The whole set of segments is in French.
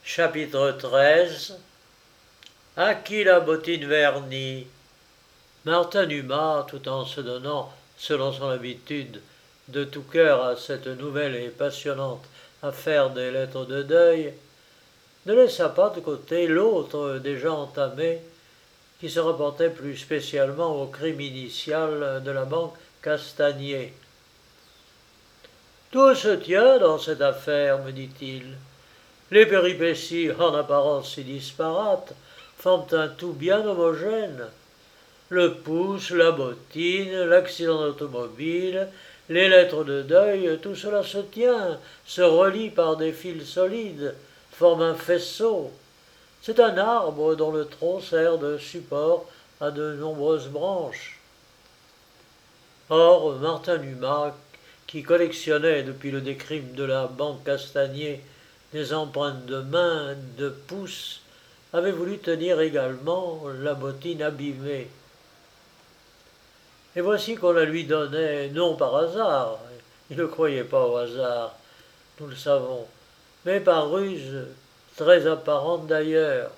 Chapitre 13. À qui la bottine vernie? Martin Dumas, tout en se donnant, selon son habitude, de tout cœur à cette nouvelle et passionnante affaire des lettres de deuil, ne laissa pas de côté l'autre déjà entamé, qui se rapportait plus spécialement au crime initial de la banque Castanier. Tout se tient dans cette affaire, me dit-il. Les péripéties, en apparence si disparates, forment un tout bien homogène. Le pouce, la bottine, l'accident d'automobile, les lettres de deuil, tout cela se tient, se relie par des fils solides, forme un faisceau. C'est un arbre dont le tronc sert de support à de nombreuses branches. Or, Martin Dumas, qui collectionnait depuis le décrime de la banque Castanier des empreintes de mains, de pouces, avait voulu tenir également la bottine abîmée. Et voici qu'on la lui donnait, non par hasard, il ne croyait pas au hasard, nous le savons, mais par ruse très apparente d'ailleurs.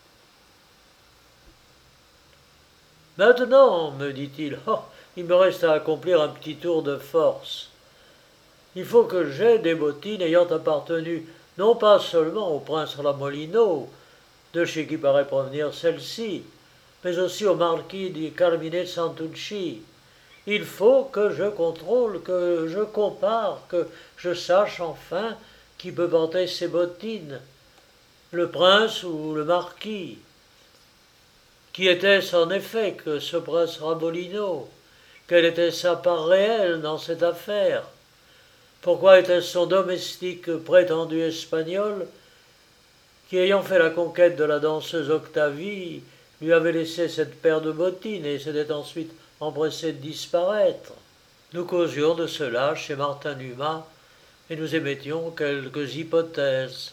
Maintenant, me dit-il, il me reste à accomplir un petit tour de force. Il faut que j'aie des bottines ayant appartenu non pas seulement au prince Ramolino, de chez qui paraît provenir celle-ci, mais aussi au marquis di Carmine Santucci. Il faut que je contrôle, que je compare, que je sache enfin qui peut porter ces bottines, le prince ou le marquis. Qui était-ce en effet que ce prince Ramolino? Quelle était sa part réelle dans cette affaire? Pourquoi était-ce son domestique prétendu espagnol qui, ayant fait la conquête de la danseuse Octavie, lui avait laissé cette paire de bottines et s'était ensuite empressé de disparaître? Nous causions de cela chez Martin Dumas et nous émettions quelques hypothèses.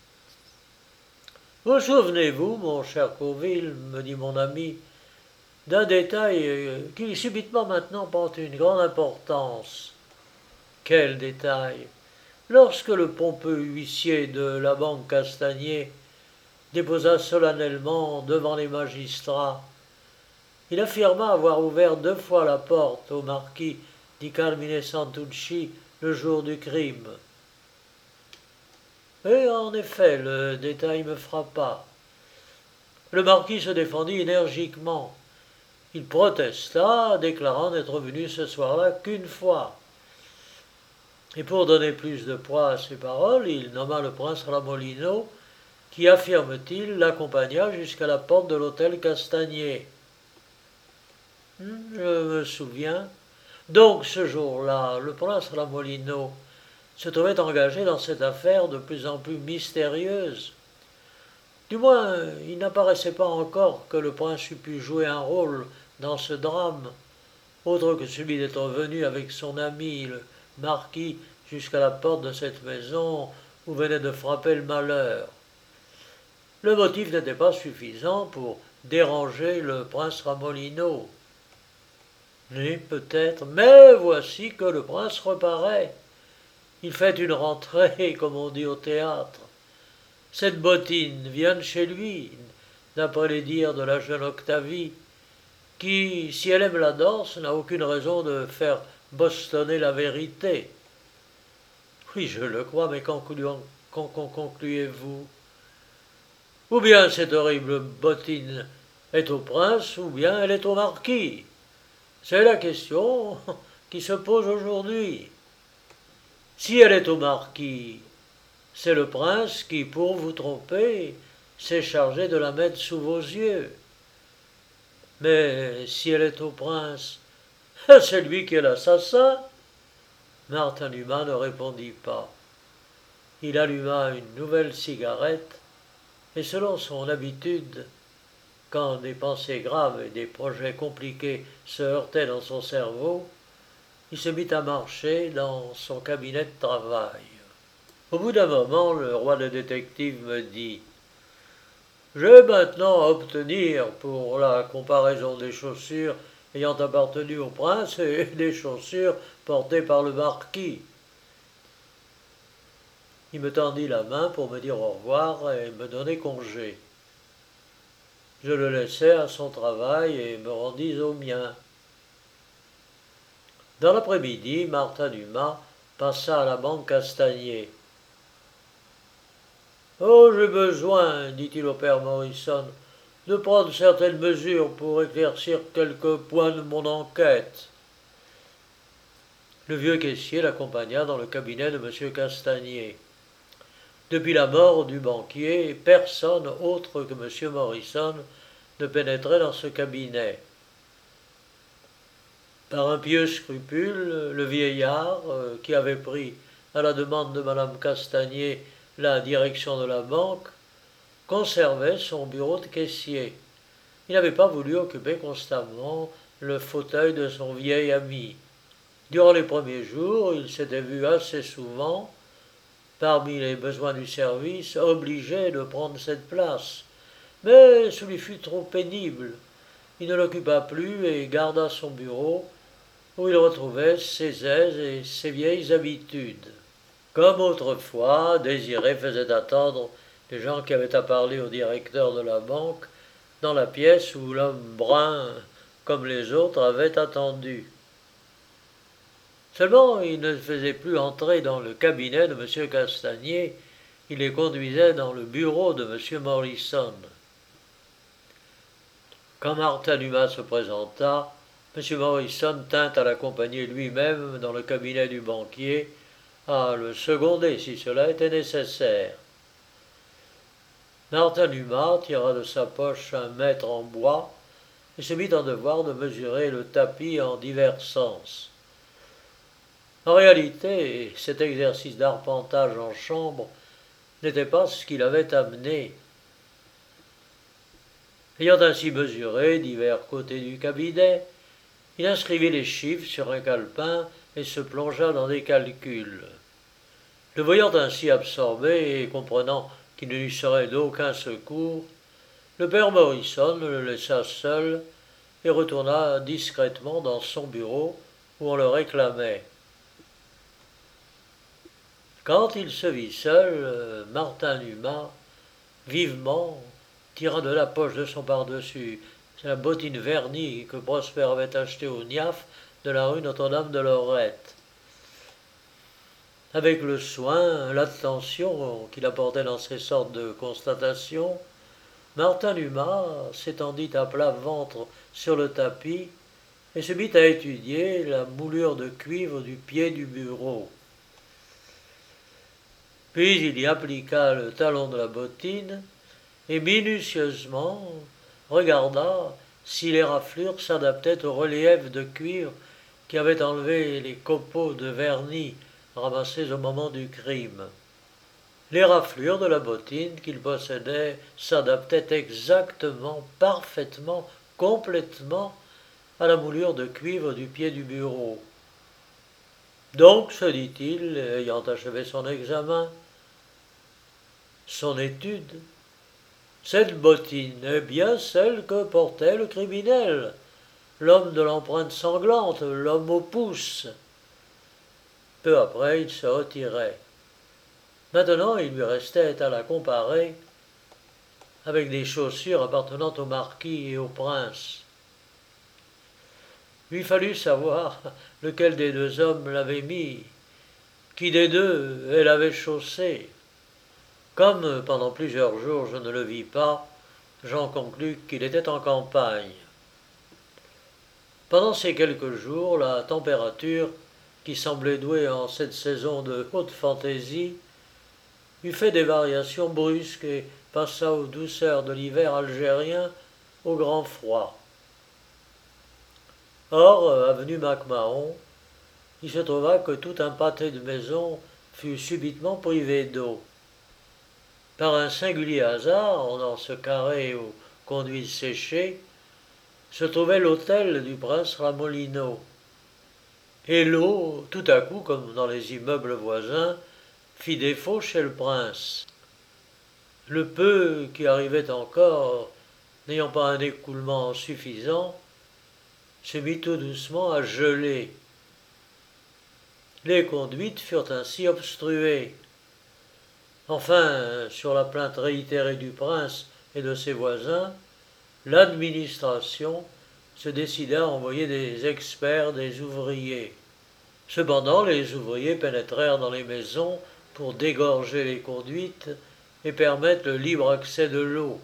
Vous souvenez-vous, mon cher Courville, me dit mon ami, d'un détail qui subitement maintenant prend une grande importance. Quel détail? Lorsque le pompeux huissier de la banque Castanier déposa solennellement devant les magistrats, il affirma avoir ouvert 2 fois la porte au marquis di Carmine Santucci le jour du crime. Et en effet, le détail me frappa. Le marquis se défendit énergiquement. Il protesta, déclarant n'être venu ce soir-là qu'une fois. Et pour donner plus de poids à ses paroles, il nomma le prince Ramolino, qui, affirme-t-il, l'accompagna jusqu'à la porte de l'hôtel Castanier. Je me souviens. Donc, ce jour-là, le prince Ramolino se trouvait engagé dans cette affaire de plus en plus mystérieuse. Du moins, il n'apparaissait pas encore que le prince eût pu jouer un rôle dans ce drame, autre que celui d'être venu avec son ami, le marquis, jusqu'à la porte de cette maison où venait de frapper le malheur. Le motif n'était pas suffisant pour déranger le prince Ramolino. Oui, peut-être, mais voici que le prince reparaît. Il fait une rentrée, comme on dit au théâtre. Cette bottine vient de chez lui, d'après les dires de la jeune Octavie, qui, si elle aime la danse, n'a aucune raison de faire bostonner la vérité. Oui, je le crois, mais qu'en concluez-vous? Ou bien cette horrible bottine est au prince, ou bien elle est au marquis. C'est la question qui se pose aujourd'hui. Si elle est au marquis, c'est le prince qui, pour vous tromper, s'est chargé de la mettre sous vos yeux. Mais si elle est au prince, c'est lui qui est l'assassin. Martin Dumas ne répondit pas. Il alluma une nouvelle cigarette et, selon son habitude, quand des pensées graves et des projets compliqués se heurtaient dans son cerveau, il se mit à marcher dans son cabinet de travail. Au bout d'un moment, le roi des détectives me dit « J'ai maintenant à obtenir pour la comparaison des chaussures ayant appartenu au prince et des chaussures portées par le marquis. » Il me tendit la main pour me dire au revoir et me donner congé. Je le laissai à son travail et me rendis au mien. Dans l'après-midi, Martin Dumas passa à la banque Castanier. Oh, j'ai besoin, dit-il au père Morrison, de prendre certaines mesures pour éclaircir quelques points de mon enquête. Le vieux caissier l'accompagna dans le cabinet de M. Castanier. Depuis la mort du banquier, personne autre que M. Morrison ne pénétrait dans ce cabinet. Par un pieux scrupule, le vieillard, qui avait pris, à la demande de Mme Castanier, la direction de la banque, conservait son bureau de caissier. Il n'avait pas voulu occuper constamment le fauteuil de son vieil ami. Durant les premiers jours, il s'était vu assez souvent, parmi les besoins du service, obligé de prendre cette place. Mais ce lui fut trop pénible. Il ne l'occupa plus et garda son bureau, où il retrouvait ses aises et ses vieilles habitudes. Comme autrefois, Désiré faisait attendre les gens qui avaient à parler au directeur de la banque dans la pièce où l'homme brun, comme les autres, avait attendu. Seulement, il ne faisait plus entrer dans le cabinet de M. Castanier, il les conduisait dans le bureau de M. Morrison. Quand Martin Dumas se présenta, M. Morrison tint à l'accompagner lui-même dans le cabinet du banquier, à le seconder si cela était nécessaire. Martin Dumas tira de sa poche un mètre en bois et se mit en devoir de mesurer le tapis en divers sens. En réalité, cet exercice d'arpentage en chambre n'était pas ce qu'il avait amené. Ayant ainsi mesuré divers côtés du cabinet, il inscrivit les chiffres sur un calepin et se plongea dans des calculs. Le voyant ainsi absorbé et comprenant qu'il ne lui serait d'aucun secours, le père Morrison le laissa seul et retourna discrètement dans son bureau où on le réclamait. Quand il se vit seul, Martin Dumas, vivement, tira de la poche de son pardessus la bottine vernie que Prosper avait achetée au Niaf de la rue Notre-Dame-de-Lorette. Avec le soin, l'attention qu'il apportait dans ces sortes de constatations, Martin Dumas s'étendit à plat ventre sur le tapis et se mit à étudier la moulure de cuivre du pied du bureau. Puis il y appliqua le talon de la bottine et minutieusement regarda si les raflures s'adaptaient au relief de cuivre qui avait enlevé les copeaux de vernis ramassés au moment du crime. Les raflures de la bottine qu'il possédait s'adaptaient exactement, parfaitement, complètement à la moulure de cuivre du pied du bureau. Donc, se dit-il, ayant achevé son examen, son étude, cette bottine est bien celle que portait le criminel, l'homme de l'empreinte sanglante, l'homme au pouce. Peu après, il se retirait. Maintenant, il lui restait à la comparer avec des chaussures appartenant au marquis et au prince. Il fallut savoir lequel des deux hommes l'avait mis, qui des deux elle avait chaussé. Comme pendant plusieurs jours je ne le vis pas, j'en conclus qu'il était en campagne. Pendant ces quelques jours, la température, qui semblait douée en cette saison de haute fantaisie, eut fait des variations brusques et passa aux douceurs de l'hiver algérien au grand froid. Or, avenue MacMahon, il se trouva que tout un pâté de maisons fut subitement privé d'eau. Par un singulier hasard, dans ce carré aux conduites séchées, se trouvait l'hôtel du prince Ramolino. Et l'eau, tout à coup, comme dans les immeubles voisins, fit défaut chez le prince. Le peu qui arrivait encore, n'ayant pas un écoulement suffisant, se mit tout doucement à geler. Les conduites furent ainsi obstruées. Enfin, sur la plainte réitérée du prince et de ses voisins, l'administration se décida à envoyer des experts, des ouvriers. Cependant, les ouvriers pénétrèrent dans les maisons pour dégorger les conduites et permettre le libre accès de l'eau.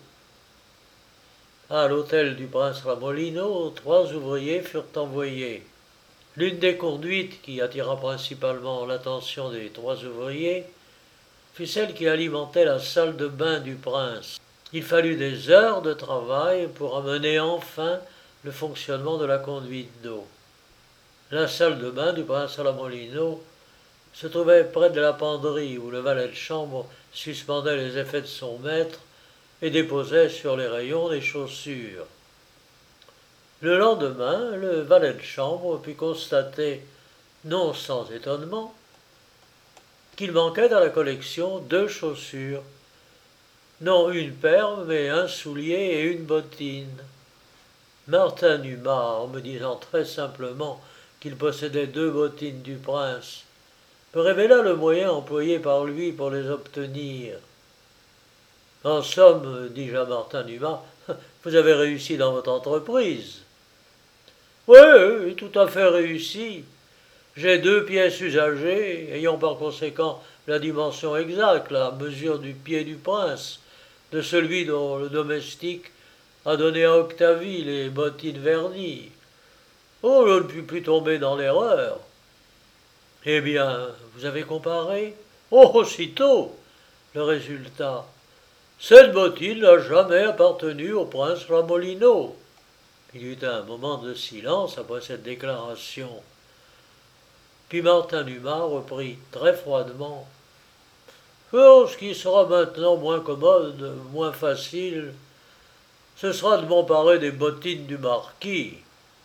À l'hôtel du prince Ramolino, 3 ouvriers furent envoyés. L'une des conduites qui attira principalement l'attention des 3 ouvriers fut celle qui alimentait la salle de bain du prince. Il fallut des heures de travail pour amener enfin le fonctionnement de la conduite d'eau. La salle de bain du prince Ramolino se trouvait près de la penderie où le valet de chambre suspendait les effets de son maître et déposait sur les rayons des chaussures. Le lendemain, le valet de chambre put constater, non sans étonnement, qu'il manquait à la collection 2 chaussures, non une paire, mais un soulier et une bottine. Martin Numa, en me disant très simplement qu'il possédait 2 bottines du prince, me révéla le moyen employé par lui pour les obtenir. En somme, dis-je à Martin Numa, vous avez réussi dans votre entreprise. Oui, tout à fait réussi. J'ai 2 pièces usagées, ayant par conséquent la dimension exacte, la mesure du pied du prince, de celui dont le domestique a donné à Octavie les bottines vernies. Oh, je ne puis plus tomber dans l'erreur. Eh bien, vous avez comparé? Oh, aussitôt. Le résultat. Cette bottine n'a jamais appartenu au prince Ramolino. Il y eut un moment de silence après cette déclaration. Puis Martin Numa reprit très froidement. Ce qui sera maintenant moins commode, moins facile, ce sera de m'emparer des bottines du marquis.